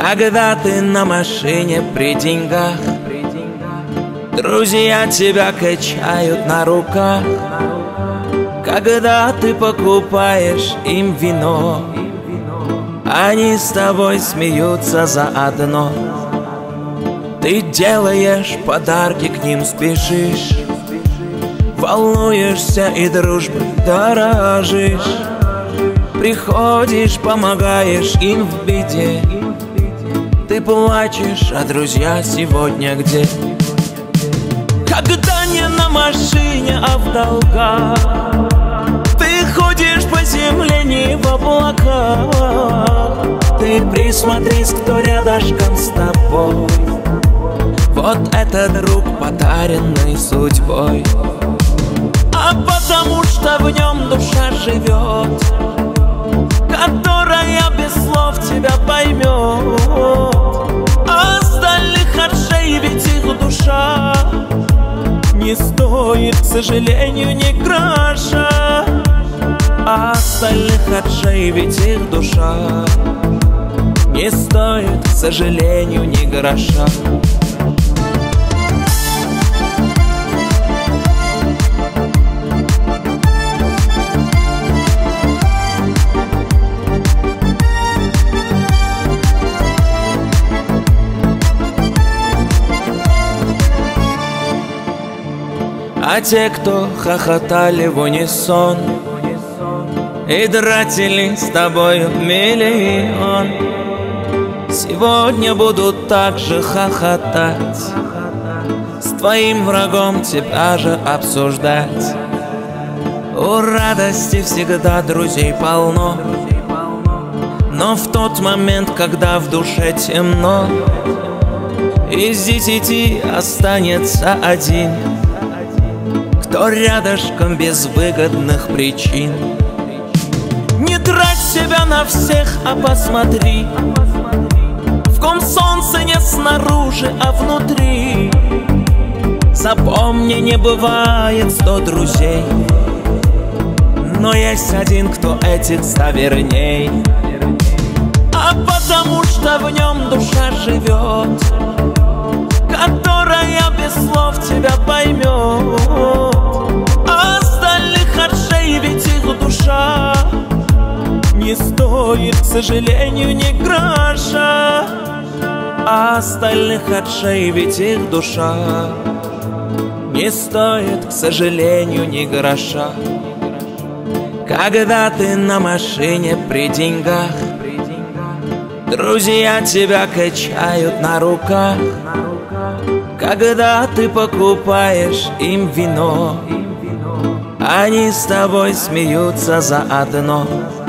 Когда ты на машине при деньгах, друзья тебя качают на руках. Когда ты покупаешь им вино, они с тобой смеются заодно. Ты делаешь подарки, к ним спешишь, волнуешься и дружбой дорожишь. Приходишь, помогаешь им в беде. Ты плачешь, а друзья сегодня где? Когда не на машине, а в долгах, ты ходишь по земле, не в облаках. Ты присмотрись, кто рядышком с тобой. Вот это друг, подаренный судьбой. А потому что в нем душа живет, которая без слов тебя поймет. А остальных отшей, ведь их душа не стоит, к сожалению, ни гроша. А остальных отшей, ведь их душа не стоит, к сожалению, ни гроша. А те, кто хохотали в унисон и тратили с тобою миллион, сегодня будут так же хохотать, с твоим врагом тебя же обсуждать. У радости всегда друзей полно, но в тот момент, когда в душе темно, из 10 останется один, кто рядышком без выгодных причин. Не трать себя на всех, а посмотри, в ком солнце не снаружи, а внутри. Запомни, не бывает 100 друзей, но есть один, кто этих 100 верней. А потому что в нем душа живет, которая без слов тебя поймет. А остальных отшей, ведь их душа не стоит, к сожалению, ни гроша. А остальных отшей, ведь их душа не стоит, к сожалению, ни гроша. Когда ты на машине при деньгах, друзья тебя качают на руках. Когда ты покупаешь им вино, они с тобой смеются заодно.